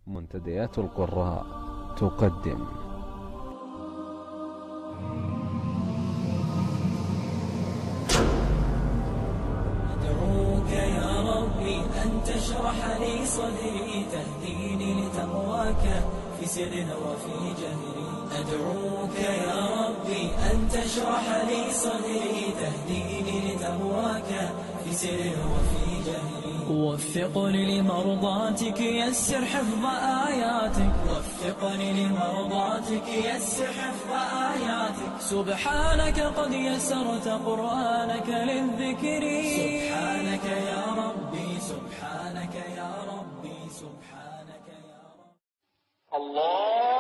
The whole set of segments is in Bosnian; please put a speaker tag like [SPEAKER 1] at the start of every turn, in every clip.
[SPEAKER 1] منتديات القراء تقدم
[SPEAKER 2] أدعوك يا ربي أن تشرح لي صدري تهديني لتقواك في سر وفي جهري. أدعوك يا ربي أن تشرح لي صدري تهديني لتقواك في سر وفي جهري. وفقني لمرضاتك يسر حفظ آياتك، وفقني لمرضاتك يسر حفظ آياتك. سبحانك قد يسرت قرآنك للذكر. سبحانك يا ربي، سبحانك يا ربي، سبحانك يا ربي.
[SPEAKER 3] الله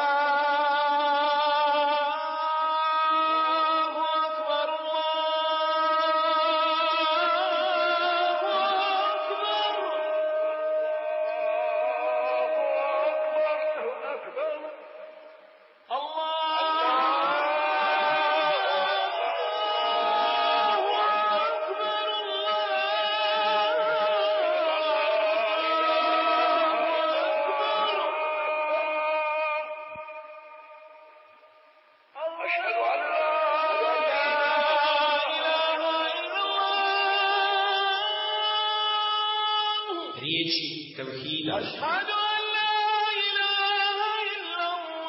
[SPEAKER 3] riječi tevhida. Ašhadu an la ilaha illallah.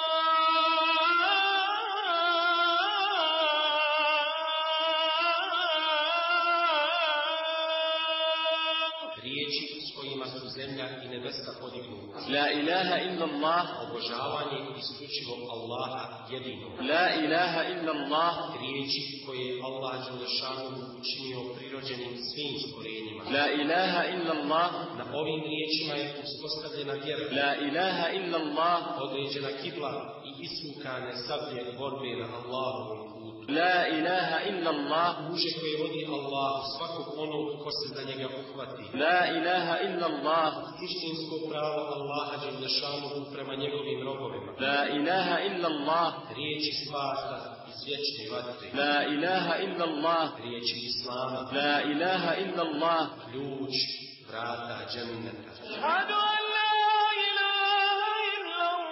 [SPEAKER 3] Riječi s kojima su zemlja i nebesa podignuta. La ilaha illallah. Obožavanje isključivo Allaha jedinog. La ilaha illallah. Riječi koje je Allah dželešanu učinio prirođenim svim stvorenjima. La ilaha illallah. Na ovim riječima je uspostavljena vjera. La ilaha illallah. Određena kibla i isukane sablje borbe na Allahovom putu. La ilaha illallah. Uže koje vodi Allah svakog onog ko se za njega uhvati. La ilaha illallah. Istinsko pravo Allaha dželešanu prema njegovim robovima. La ilaha illallah. Riječi spasa iz vječne vatre. La ilaha illallah. Riječi islama. La ilaha illallah. Ključ vrata dženneta. Ašhadu an la ilaha illallah.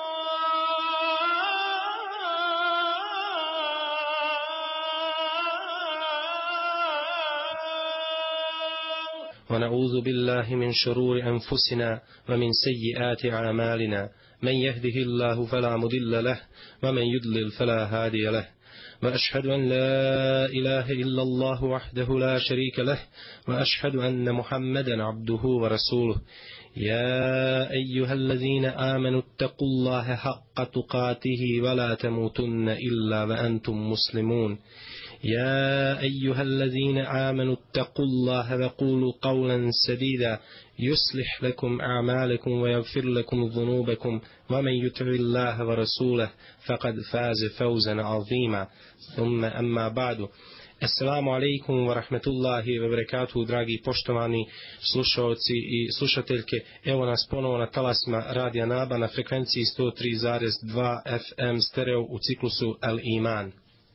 [SPEAKER 4] ونعوذ بالله من شرور أنفسنا ومن سيئات أعمالنا من يهده الله فلا مضل له ومن يضلل فلا هادي له وأشهد أن لا إله إلا الله وحده لا شريك له وأشهد أن محمدا عبده ورسوله. يا أيها الذين آمنوا اتقوا الله حق تقاته ولا تموتن إلا وأنتم مسلمون. يا أيها الذين آمنوا اتقوا الله وقولوا قولا سديدا يصلح لكم أعمالكم ويغفر لكم ذنوبكم ومن يطع الله ورسوله فقد فاز فوزا عظيما. ثم أما بعد. Assalamu alaikum wa rahmetullahi wa barakatuhu, dragi poštovani slušalci i slušateljke. Evo nas ponovo na talasima Radija Naba na frekvenciji 103,2 FM stereo u ciklusu Al Iman.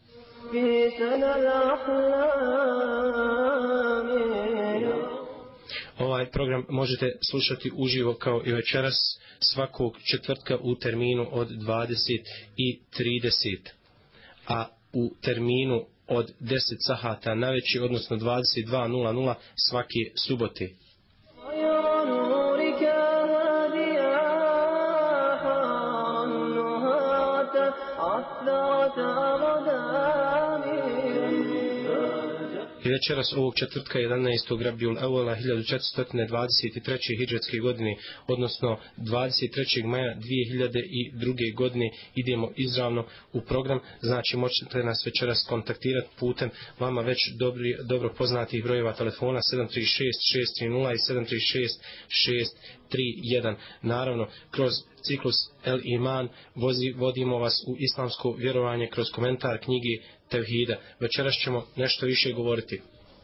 [SPEAKER 4] Ovaj program možete slušati uživo kao i večeras svakog četvrtka u terminu od 20:30, a u terminu od 10 sahata navečer, odnosno 22:00 svake subote. I večeras ovog četvrtka 11. Rabiul Awala 1423. hidžretske godine, odnosno 23. maja 2002. godine idemo izravno u program. Znači možete nas večeras kontaktirati putem vama već dobro poznatih brojeva telefona 736-630 i 736-631. Naravno, kroz ciklus El Iman vodimo vas u islamsko vjerovanje kroz komentar knjige Tevhida. Večeras ćemo nešto više govoriti.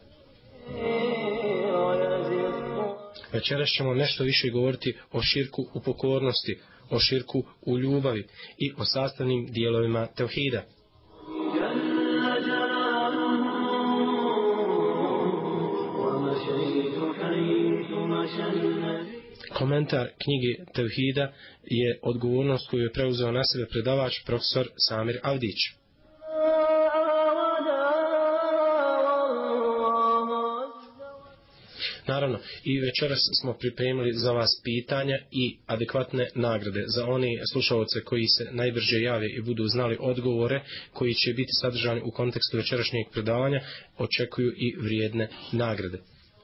[SPEAKER 4] Večeras ćemo nešto više govoriti o širku u pokornosti, o širku u ljubavi i o sastavnim dijelovima Tevhida. Komentar knjige Tevhida je odgovornost koju je preuzeo na sebe predavač profesor Samir Avdić. Naravno, i večeras smo pripremili za vas pitanja i adekvatne nagrade za one slušalce koji se najbrže jave i budu znali odgovore koji će biti sadržani u kontekstu večerašnjeg predavanja, očekuju i vrijedne nagrade.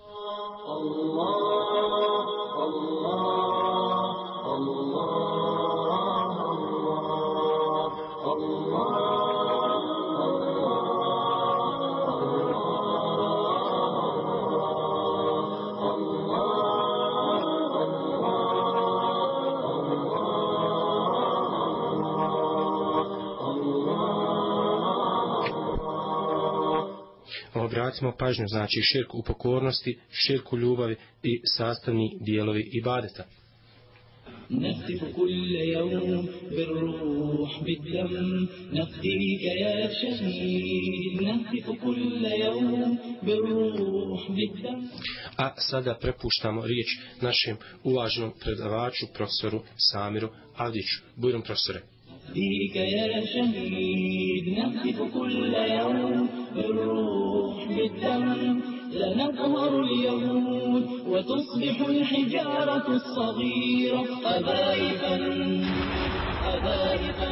[SPEAKER 4] Obratimo pažnju, znači širk u pokornosti, širk u ljubavi i sastavni dijelovi ibadeta.
[SPEAKER 2] نهتف كل يوم بالروح بالدم نفديك يا شهيد نهتف كل يوم بالروح بالدم.
[SPEAKER 4] A sada prepuštamo riječ našem uvaženom predavaču, profesoru Samiru Avdiću. Bujrom profesore.
[SPEAKER 2] نهديك يا شهيد نهتف كل يوم بالروح بالدم لنظهر اليهود وتصبح الحجارة الصغيرة أبائفا أبائفا.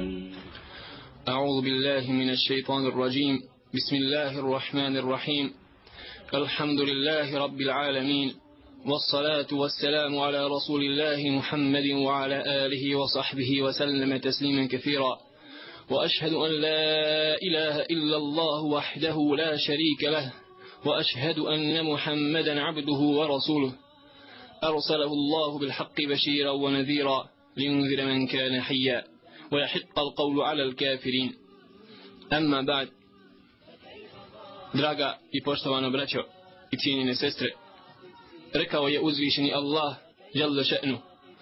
[SPEAKER 5] أعوذ بالله من الشيطان الرجيم. بسم الله الرحمن الرحيم. الحمد لله رب العالمين والصلاة والسلام على رسول الله محمد وعلى آله وصحبه وسلم تسليما كثيرا وأشهد أن لا إله إلا الله وحده لا شريك له وأشهد أن محمدا عبده ورسوله أرسله الله بالحق بشيرا ونذيرا لينذر من كان حيا ويحق القول على الكافرين. أما بعد. Draga i poštovana braćo i cijenjene sestre, rekao je uzvišeni Allah jalla še'nu: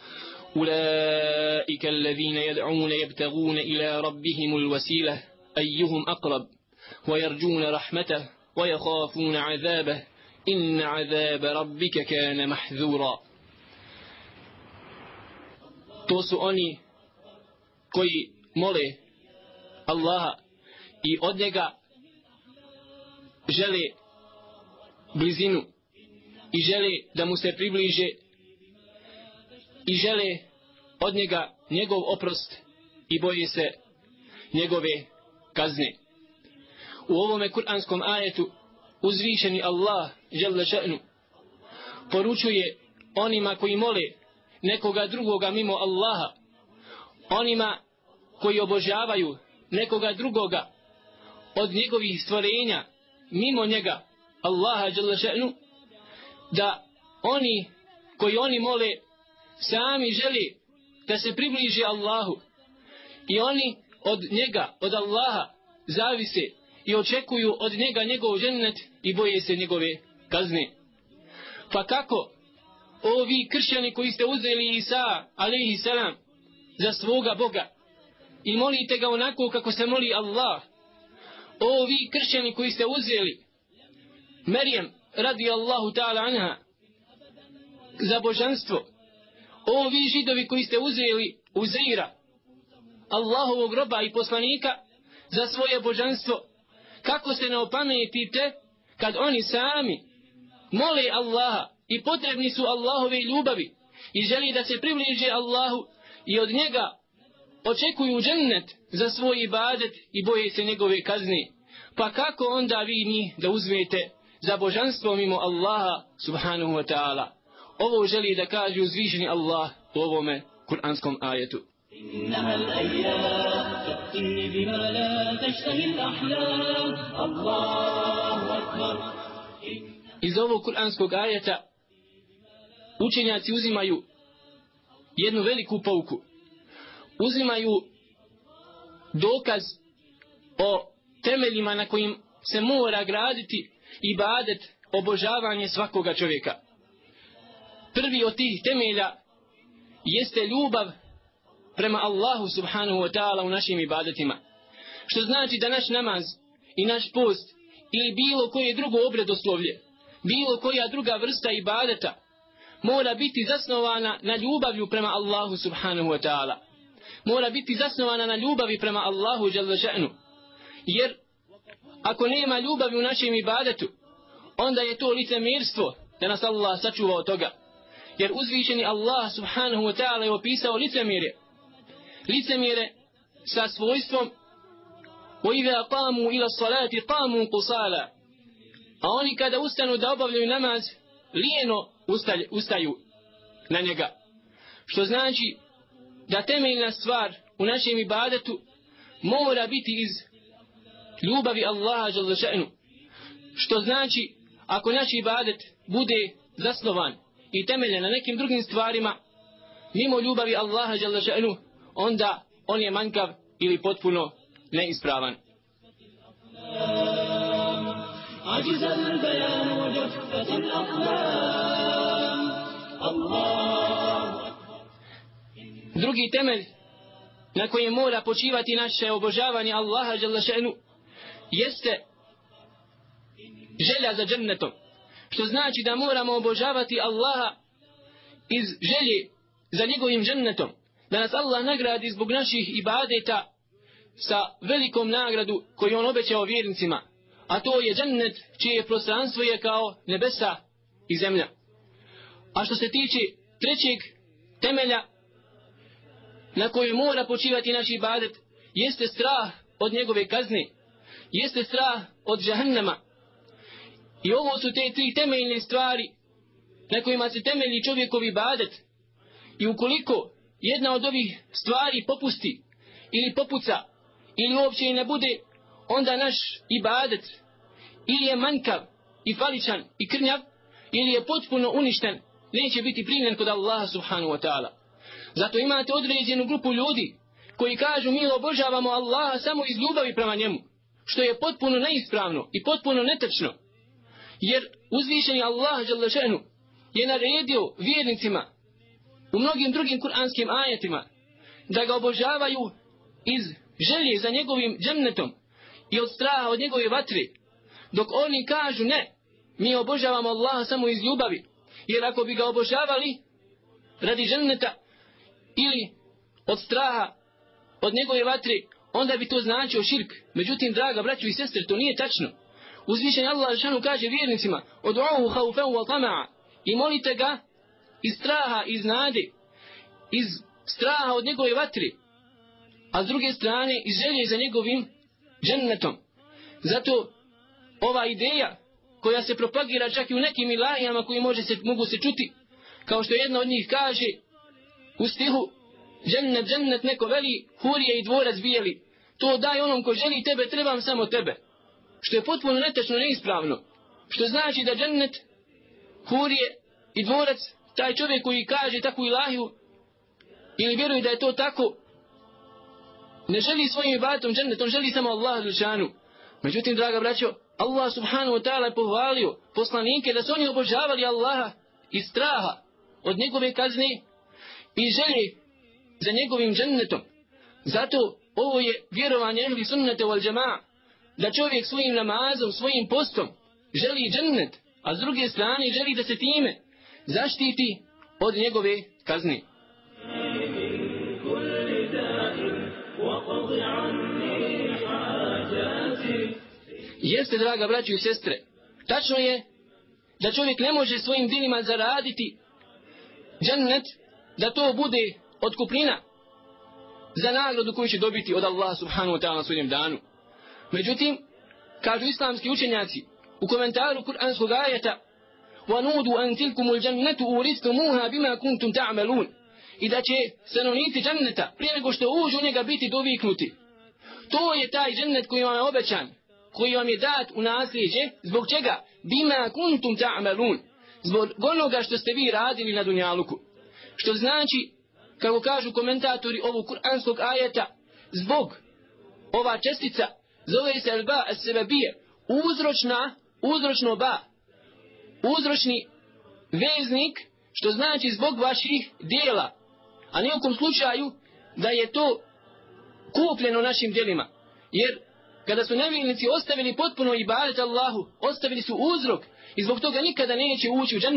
[SPEAKER 5] أولئك الذين يدعون يبتغون إلى ربهم الوسيلة أيهم أقرب ويرجون رحمته ويخافون عذابه إن عذاب ربك كان محذورا. To su oni koji mole Allaha i od njega žele blizinu i žele da mu se približe i žele od njega njegov oprost i boje se njegove kazne. U ovome kuranskom ajetu uzvišeni Allah dželle še'nu poručuje onima koji mole nekoga drugoga mimo Allaha, onima koji obožavaju nekoga drugoga od njegovih stvorenja mimo njega Allaha dželle še'nu, da oni koji oni mole sami želi da se približe Allahu i oni od njega, od Allaha zavise i očekuju od njega njegov džennet i boje se njegove kazne. Pa kako ovi kršćani koji ste uzeli Isa alejhi selam za svoga Boga i molite ga onako kako se moli Allah, ovi kršćani koji ste uzeli Merijem radi Allahu ta'ala anha za božanstvo, ovi židovi koji ste uzeli Uzeira, Allahovog roba i poslanika, za svoje božanstvo, kako se ne opametite kad oni sami mole Allaha i potrebni su Allahove ljubavi i želi da se približe Allahu i od njega očekuju džennet za svoj ibadet i boje se njegove kazne. Pa kako onda vi njih da uzmete za božanstvo mimo Allaha subhanahu wa ta'ala? Ovo želi da kaže uzvišeni Allah u ovome kuranskom ajetu.
[SPEAKER 2] إنها الأيام تأتي بما لا تشتهي الأحلام الله أكبر.
[SPEAKER 5] Iz ovog kuranskog ajeta učenjaci uzimaju jednu veliku pouku. Uzimaju dokaz o temeljima na kojim se mora graditi ibadet, obožavanje svakoga čovjeka. Prvi od tih temelja jeste ljubav prema Allahu subhanahu wa ta'ala u našim ibadetima. Što znači da naš namaz i naš post ili bilo koje drugo obredoslovlje, bilo koja druga vrsta ibadeta mora biti zasnovana na ljubavlju prema Allahu subhanahu wa ta'ala. Mora biti zasnovana na ljubavi prema Allahu dželle še'nu. Jer ako nema ljubavi u našem ibadetu, onda je to licemjerstvo, da nas Allah sačuva od toga. Jer uzvišeni Allah subhanahu wa ta'ala je opisao licemjere. Licemjere sa svojstvom وَإِذَا قَامُوا إِلَى الصَّلَاةِ قَامُوا قُصَالًا. A oni kada ustanu da obavljaju namaz, lijeno ustaju na njega. Što znači da temeljna stvar u našem ibadetu mora biti iz ljubavi Allaha dželle še'nu. Što znači ako naš ibadet bude zasnovan i temeljen na nekim drugim stvarima mimo ljubavi Allaha dželle še'nu, onda on je manjkav ili potpuno neispravan.
[SPEAKER 2] عجز البيان وجفت الأقلام الله.
[SPEAKER 5] Drugi temelj na kojem mora počivati naše obožavanje Allaha dželle še'nu jeste želja za džennetom. Što znači da moramo obožavati Allaha iz želje za njegovim džennetom. Da nas Allah nagradi zbog naših ibadeta sa velikom nagradu koju on obećao vjernicima. A to je džennet čije prostranstvo je kao nebesa i zemlja. A što se tiče trećeg temelja na koju mora počivati naš ibadet, jeste strah od njegove kazne, jeste strah od džahannama. I ovo su te tri temeljne stvari na kojima se temelji čovjekov ibadet. I ukoliko jedna od ovih stvari popusti ili popuca ili uopće i ne bude, onda naš ibadet ili je manjkav i faličan i krnjav, ili je potpuno uništen, neće biti primljen kod Allaha subhanahu wa ta'ala. Zato imate određenu grupu ljudi koji kažu mi obožavamo Allaha samo iz ljubavi prema njemu, što je potpuno neispravno i potpuno netačno. Jer uzvišeni Allah dželle še'nu je naredio vjernicima u mnogim drugim kuranskim ajetima da ga obožavaju iz želje za njegovim džennetom i od straha od njegove vatre, dok oni kažu ne, mi obožavamo Allaha samo iz ljubavi, jer ako bi ga obožavali radi dženneta ili od straha od njegove vatre, onda bi to značio širk. Međutim, draga braćo i sestre, to nije tačno. Uzvišeni Allah dželle kaže vjernicima: "Ud'uhu khawfan wa tama'a", i molite ga iz straha, iz nade, iz straha od njegove vatre, a s druge strane iz želje za njegovim džennetom. Zato ova ideja koja se propagira čak i u nekim ilahijama koji mogu se čuti, kao što jedna od njih kaže u stihu: "Džennet, džennet", neko veli, hurije i dvorac bijeli, to daj onom ko želi tebe, trebam samo tebe. Što je potpuno netačno, neispravno. Što znači da džennet, hurije i dvorac, taj čovjek koji kaže takvu ilahiju ili vjeruje da je to tako, ne želi svojim ibadetom džennet, on želi samo Allah dželešanu. Međutim, draga braćo, Allah subhanahu wa ta'ala je pohvalio poslanike da su oni obožavali Allaha iz straha od njegove kazne i želje za njegovim džennetom. Zato ovo je vjerovanje ehli sunnete wal džema'a, da čovjek svojim namazom, svojim postom želi džennet, a s druge strane želi da se time zaštiti od njegove kazne. Jeste, draga braćo i sestre, tačno je da čovjek ne može svojim dinima zaraditi džennet, da to bude otkupnina za nagradu koju će dobiti od Allaha subhanahu wa ta'ala na sudnjem danu. Međutim, kažu islamski učenjaci u komentaru kuranskog ajeta: وَنُودُوا أَنْ تِلْكُمُ الْجَنَّةُ أُورِثْتُمُوهَا بِمَا كُنْتُمْ تَعْمَلُونَ, i da će stanovnici dženneta prije nego što uđu u njega biti doviknuti. To je taj džennet koji vam je obećan, koji vam je dat u nasljeđe. Zbog čega? Bima kuntum ta'malun, zbog onoga što ste vi radili na dunjaluku. Što znači, kako kažu komentatori ovog kuranskog ajeta, zbog ova čestica zove se al-ba as-sababiyya, uzročno ba, uzročni veznik, što znači zbog vaših djela, a nijekom slučaju da je to kupljeno našim djelima. Jer kada su nevjernici ostavili potpuno ibadet Allahu, ostavili su uzrok i zbog toga nikada neće ući u džennet.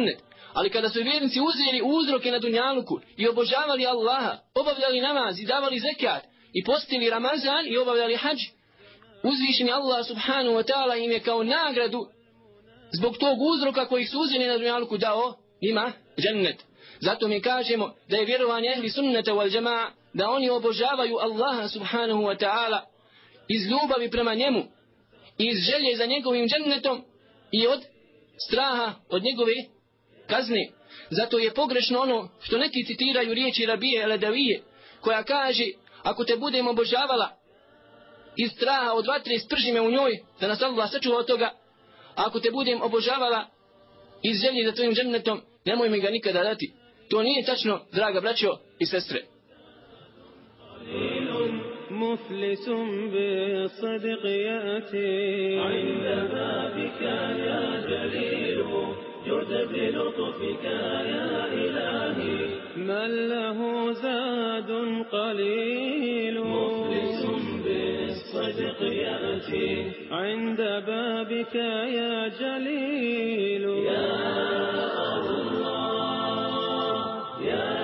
[SPEAKER 5] Ali kada su vjernici uzeli uzroke na dunjaluku i obožavali Allaha, obavljali namaz i davali zekat i postili Ramazan i obavljali hadž, uzvišeni Allah subhanahu wa ta'ala im je kao nagradu zbog tog uzroka kojih su uzeli na dunjaluku dao ima džennet. Zato mi kažemo da je vjerovanje ehli sunnata wal džema'a da oni obožavaju Allaha subhanahu wa ta'ala iz ljubavi prema njemu i iz želje za njegovim džennetom i od straha od njegove kazne. Zato je pogrešno ono što neki citiraju riječi Rabije el-Adavije koja kaže ako te budem obožavala iz straha od vatre sprži me u njoj da nas Allah sačuva od toga, a ako te budem obožavala iz želje za tvojim džennetom nemoj mi ga nikada dati. To nije tačno, draga braćo i sestre.
[SPEAKER 6] مفلس بالصدق يأتي عند بابك يا جليل جد بلطفك يا إلهي من له زاد قليل مفلس بالصدق يأتي عند بابك يا جليل يا الله يا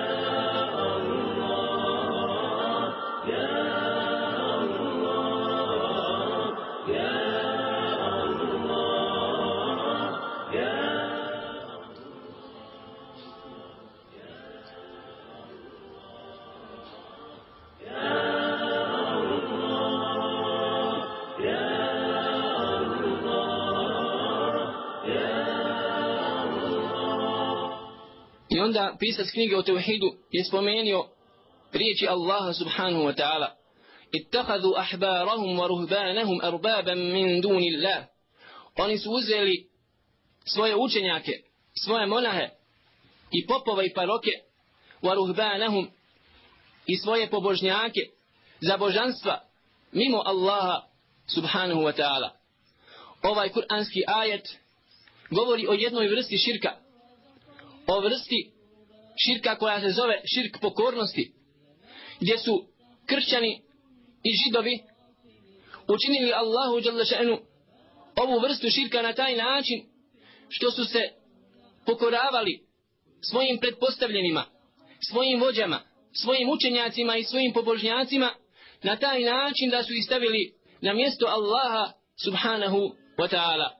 [SPEAKER 5] I onda pisac knjige o tevhidu je spomenuo riječi Allaha subhanahu wa ta'ala: ittakhadhu ahbarahum wa ruhbanahum arbaban min dunillah. Oni su uzeli svoje učenjake, svoje monahe i popove i paroke, wa ruhbanahum i svoje pobožnjake za božanstva mimo Allaha subhanahu wa ta'ala. Ovaj kuranski ajet govori o jednoj vrsti širka, o vrsti širka koja se zove širk pokornosti, gdje su kršćani i židovi učinili Allahu dželle še'nu ovu vrstu širka na taj način što su se pokoravali svojim pretpostavljenima, svojim vođama, svojim učenjacima i svojim pobožnjacima na taj način da su ih stavili na mjesto Allaha subhanahu wa ta'ala.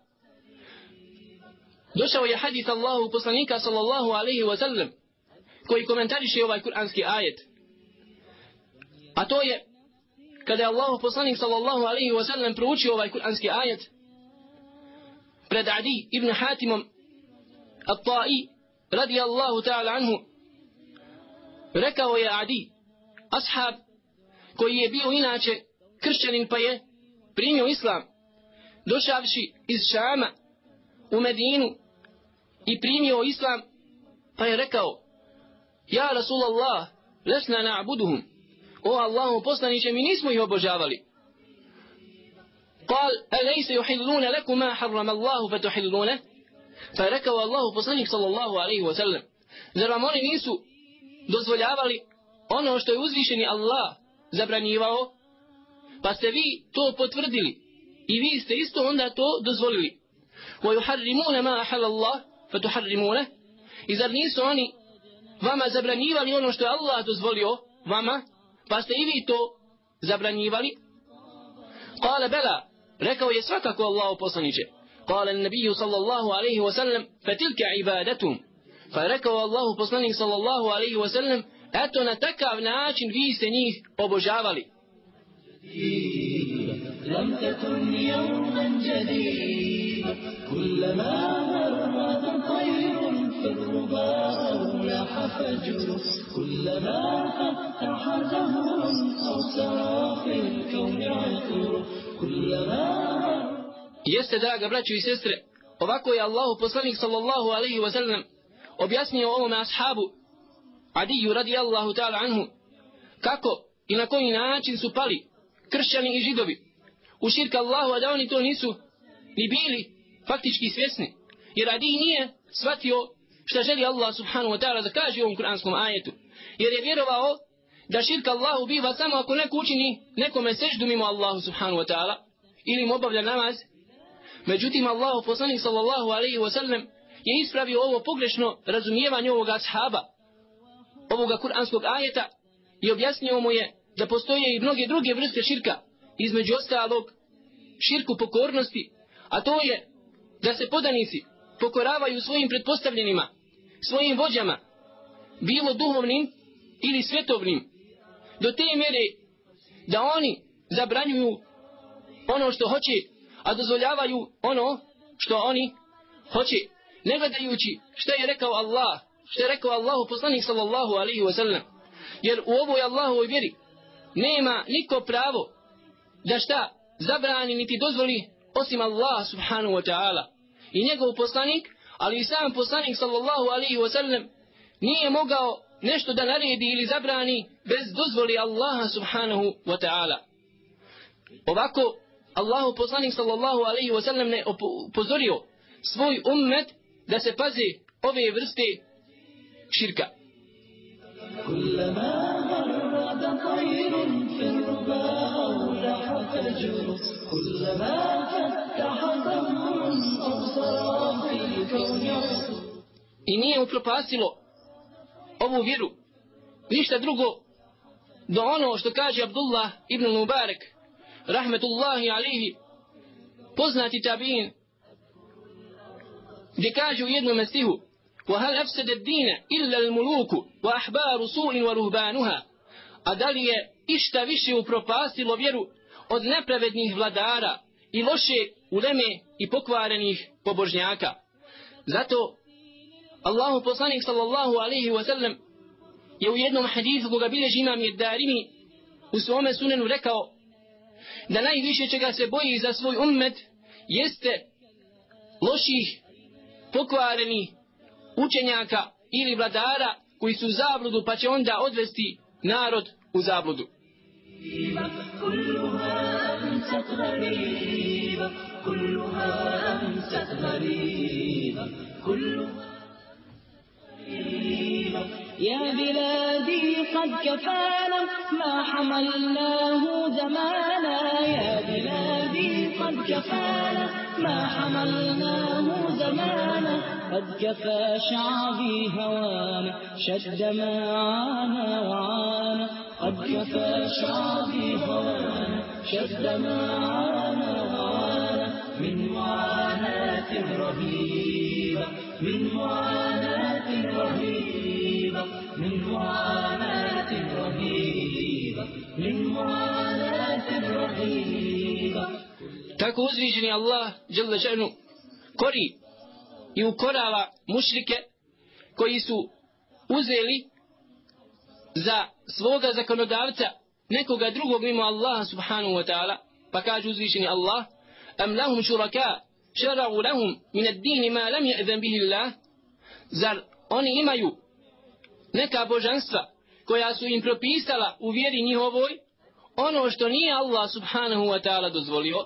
[SPEAKER 5] Došao je hadis Allahu poslanika sallallahu alaihi wa sallam koji komentariše ovaj kuranski ajet. A to je kada je Allahu poslanik sallallahu alaihi wa sallam proučio ovaj kuranski ajet pred Adi ibn Hatimom at-Ta'i radijallahu ta'ala anhu, rekao je Adi, ashab koji je bio inače kršćanin pa je primio islam, došavši iz Šama u Medinu i primio islam, pa je rekao: ja Rasulallah, lesna na'buduhum, o Allahu poslaniče, mi nismo ih obožavali. Kal, alejse yuhilluna lakum ma harrama Allahu fatuhilluna, pa je rekao Allahu poslanik sallallahu alaihi wa sallam, zar vam oni nisu dozvoljavali ono što je uzvišeni Allah zabranjivao, pa ste vi to potvrdili i vi ste isto onda to dozvolili. وَيُحَرِّمُونَ مَا أَحَلَّ اللَّهُ فَتُحَرِّمُونَ, i zar nisu oni vama zabranjivali ono što je Allah dozvolio vama, pa ste i vi to zabranjivali? قال بلى, rekao je svakako Allahu poslaniče. قال النبي صلى الله عليه وسلم فتلك عبادتهم, pa je rekao Allahu poslanik sallallahu alaihi wa sallam, eto na takav način vi ste njih obožavali.
[SPEAKER 2] لم تكن يوما جديدا كلما مر طير في الرباء أو لاح فجر كلما فتح زهر أو سرى في الكون عطر كلما.
[SPEAKER 5] Jeste, draga braćo i sestre, ovako je Allahu poslanik sallallahu alaihi wa sallam objasnio ovome ashabu Adiju radijallahu ta'ala anhu kako i na koji način su pali kršćani i židovi u širk Allahu, a da oni to nisu ni bili faktički svjesni. Jer Adi nije shvatio šta želi Allah subhanahu wa ta'ala da kaže u ovom kuranskom ajetu. Jer je vjerovao da širk Allahu biva samo ako neko učini nekome seždu mimo Allahu subhanahu wa ta'ala ili im obavlja namaz. Međutim, Allahu poslanik sallallahu alaihi wa sallam je ispravio ovo pogrešno razumijevanje ovoga ashaba, ovoga kuranskog ajeta, i objasnio mu je da postoje i mnoge druge vrste širka, između ostalog širku pokornosti, a to je da se podanici pokoravaju svojim pretpostavljenima, svojim vođama, bilo duhovnim ili svjetovnim, do te mjere da oni zabranjuju ono što hoće, a dozvoljavaju ono što oni hoće, ne gledajući što je rekao Allah, što je rekao Allahu poslanik sallallahu alaihi wa sallam. Jer u ovoj Allahovoj vjeri nema niko pravo da šta zabrani niti dozvoli osim Allah subhanahu wa ta'ala i njegov poslanik, ali i sam poslanik sallallahu alaihi wa sallam nije mogao nešto da naredi ili zabrani bez dozvoli Allaha subhanahu wa ta'ala. Ovako Allahu poslanik sallallahu alaihi wa sallam ne upozorio svoj ummet da se paze ove vrste širka.
[SPEAKER 2] كلما غرد طير في الربا أولح فجر كلما فتح ذنب أو صار في الكون يصر.
[SPEAKER 5] I nije upropastilo ovu vjeru ništa drugo do ono što kaže Abdullah ibn Mubarak rahmetullahi alihi, poznati tabiin, gdje kaže u jednom stihu: وَهَلْ أَفْسَدَ الدِّينَ إِلَّا الْمُلُوكُ وَأَحْبَارُ سُوءٍ وَرُهْبَانُهَا. A da li je išta više upropastilo vjeru od nepravednih vladara i loše uleme i pokvarenih pobožnjaka? Zato Allahu poslanik sallallahu alaihi wa sallam je u jednom hadisu koga bilježi imam Darimi u svome sunenu rekao da najviše čega se boji za svoj ummet jeste loših, pokvarenih učenjaka ili vladara koji su u zabludu, pa će onda odvesti narod u zabludu.
[SPEAKER 2] يا بلادي قد كفانا ما حملناه زمانا يا بلادي قد كفانا ما حملناه زمانا قد كفى شعبي هوانا شد ما عانى وعانى قد كفى شعبي هوانا شد ما عانى وعانى من معاناة رهيبة من معاناة رهيبة من معاناة رهيبة من معاناة رهيبة.
[SPEAKER 5] Tako uzvišeni Allah dželle šanu kori i ukorava mušrike koji su uzeli za svoga zakonodavca nekoga drugog mimo Allaha subhanahu wa ta'ala, pa kaže uzvišeni Allah: am lahum šuraka šara'u lahum min ad-din ma lam ya'zan bihi Allah. Zar oni imaju neka božanstva koja su im propisala u vjeri njihovoj ono što nije Allah subhanahu wa ta'ala dozvolio?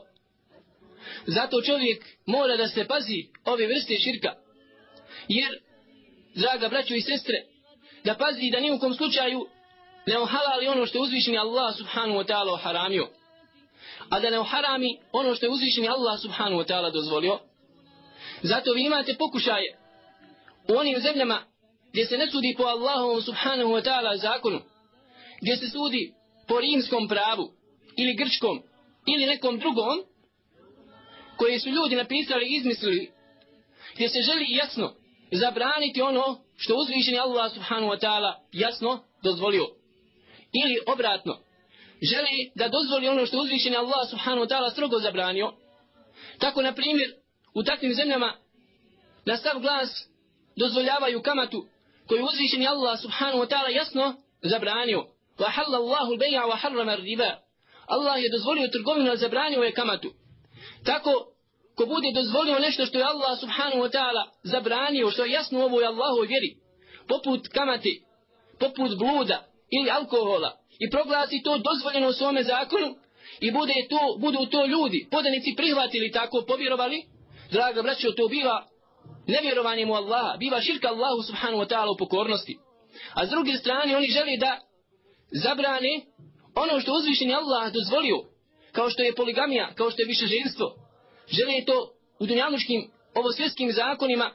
[SPEAKER 5] Zato čovjek mora da se pazi ove vrste širka, jer, draga braćo i sestre, da pazi da ni u kom slučaju ne ohalali ono što je uzvišeni Allah subhanahu wa ta'ala haramio, a da ne oharami ono što je uzvišeni Allah subhanahu wa ta'ala dozvolio. Zato vi imate pokušaje u onim zemljama gdje se ne sudi po Allahovom subhanahu wa ta'ala zakonu, gdje se sudi po rimskom pravu ili grčkom ili nekom drugom koje su ljudi napisali i izmislili, gdje se želi jasno zabraniti ono što uzvišeni Allah subhanahu wa ta'ala jasno dozvolio, ili obratno želi da dozvoli ono što uzvišeni Allah subhanahu wa ta'ala strogo zabranio. Tako na primjer u takvim zemljama na sav glas dozvoljavaju kamatu koju uzvišeni Allah subhanahu wa ta'ala jasno zabranio. wa halallahu al-bay'a wa harrama ar-riba. Allah je dozvolio trgovinu, a zabranio je kamatu. Tako ko bude dozvolio nešto što je Allah subhanahu wa ta'ala zabranio, što je jasno u ovoj Allahovoj vjeri, poput kamate, poput bluda ili alkohola, i proglasi to dozvoljeno u svome zakonu, i budu to ljudi, podanici, prihvatili tako, povjerovali, draga braćo, to biva nevjerovanjem u Allaha, biva širka Allahu subhanahu wa ta'ala u pokornosti. A s druge strane oni žele da zabrane ono što uzvišeni Allah dozvolio, kao što je poligamija, kao što je višeženstvo. Žele to u dunjalučkim, ovo svjetskim zakonima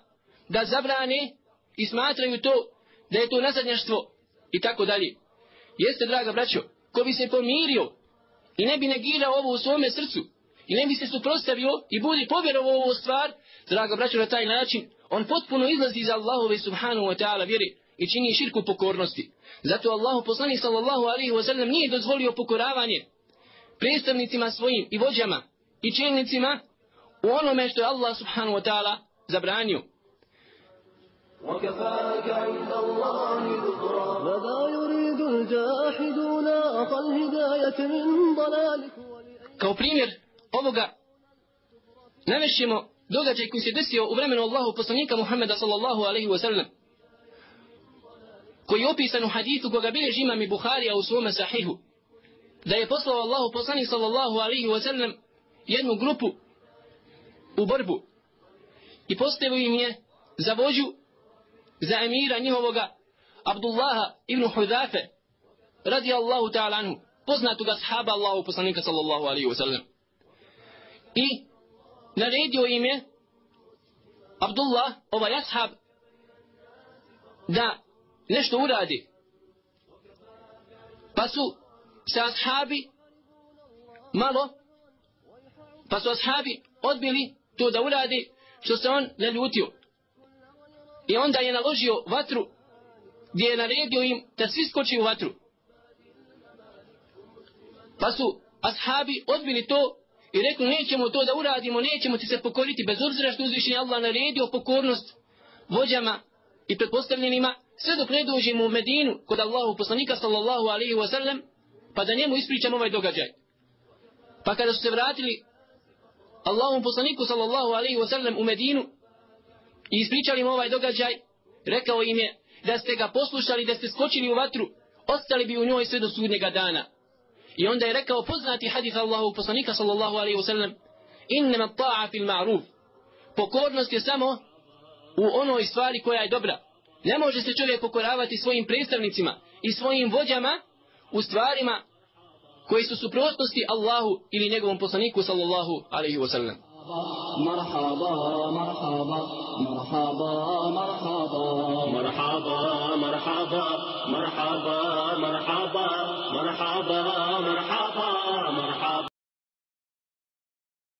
[SPEAKER 5] da zabrane i smatraju to da je to nazadnjaštvo i tako dalje. Jeste, draga braćo, ko bi se pomirio i ne bi negirao ovo u svome srcu i ne bi se suprotstavio i budi povjerovao u ovu stvar, draga braćo, na taj način on potpuno izlazi iz Allahove subhanahu wa ta'ala vjere i čini širku pokornosti. Zato Allahu poslanik sallallahu alejhi ve sellem nije dozvolio pokoravanje predstavnicima svojim i vođama i čelnicima u onome što je Allah subhanahu wa ta'ala zabranio.
[SPEAKER 6] وكفاك عند الله ذكرا ولا يريد الجاحدون أقل هداية من ضلالك.
[SPEAKER 5] Kao primjer ovoga navešćemo događaj koji se desio u vremenu Allahu poslanika Muhammeda sallallahu alejhi ve sellem, koji je opisan u hadithu koga bilježi imam i Buharija u svome sahihu, da je poslao Allahu poslanik sallallahu alejhi ve sellem jednu grupu u borbu i postavio im je za vođu, za emira njihovoga Abdullaha ibn Hudafe radijallahu ta'ala anhu, poznatoga sahaba Allahu poslanika sallallahu alejhi ve sellem. I naredio im je Abdullah, ovaj ashab, da nešto uradi. Pa su ashabi odbili to da uradi, što se on naljutio. I onda je naložio vatru, gdje je naredio im da svi skoči u vatru. Pa su ashabi odbili to i rekli, nećemo to da uradimo, nećemo ti se pokoriti, bez obzira što uzvišeni Allah naredio pokornost vođama i pretpostavljenima, sve dok ne dođemo u Medinu kod Allahu poslanika sallallahu alejhi ve sellem, pa da njemu ispričamo ovaj događaj. Pa kada su se vratili Allahom poslaniku sallallahu alejhi ve sellem u Medinu i ispričali mu ovaj događaj, rekao im je, da ste ga poslušali, da ste skočili u vatru, ostali bi u njoj sve do sudnjega dana. I onda je rekao poznati hadis Allahu poslanika sallallahu alejhi ve sellem, innama ta'a fil ma'ruf, pokornost je samo u onoj stvari koja je dobra. Ne može se čovjek pokoravati svojim predstavnicima i svojim vođama u stvarima koji su suprotnosti Allahu ili njegovom poslaniku sallallahu alejhi ve sellem.
[SPEAKER 2] مرحبا مرحبا مرحبا مرحبا
[SPEAKER 6] مرحبا مرحبا مرحبا مرحبا مرحبا مرحبا مرحبا